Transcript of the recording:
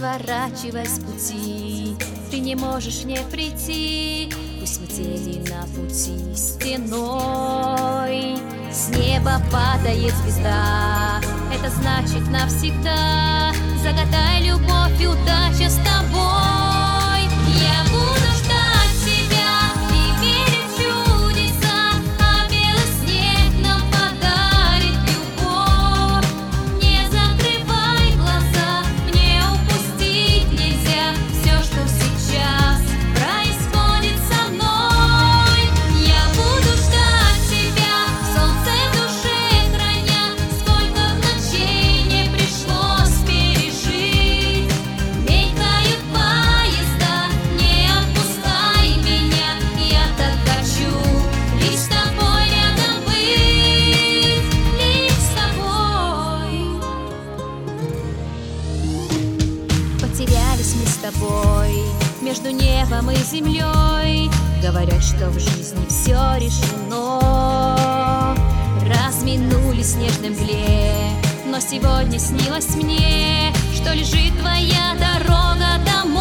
сворачивай с пути, ты не можешь не прийти. Пусть метели на пути стеной, с неба падает звезда, это значит навсегда. Загадай любовь и удача с тобой. Я буду ждать тебя и верить в чудеса, а белый снег нам подарит любовь. Не закрывай глаза, мне упустить нельзя все, что сейчас происходит со мной. Я буду ждать тебя, солнце в душе храня, сколько ночей не пришлось пережить. Мелькают поезда, не отпускай меня, я так хочу лишь с тобой рядом быть, лишь с тобой. Потерялись мы с тобой между небом и землей. Говорят, что в жизни все решено. Разминулись в снежной мгле, но сегодня снилось мне, что лежит твоя дорога домой.